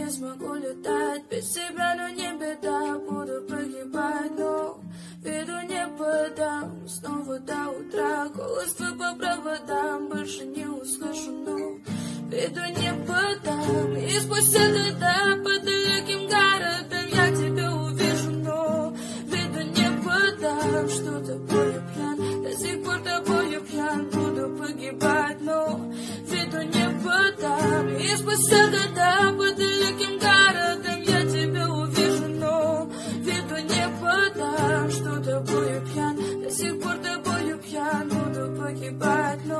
не смогу летать без тебя, но не беда, буду погибать, но виду не подам. Снова до утра голос твой по проводам, больше не услышу, но виду не подам. И спустя года под далеким городом я тебя увижу, но виду не подам. Что тобою пьян, до сих пор тобою пьян, буду погибать, но виду не подам. И спустя года под далеким городом я тебя увижу, но виду не подам. Что тобою пьян, до сих пор тобою пьян, буду погибать, но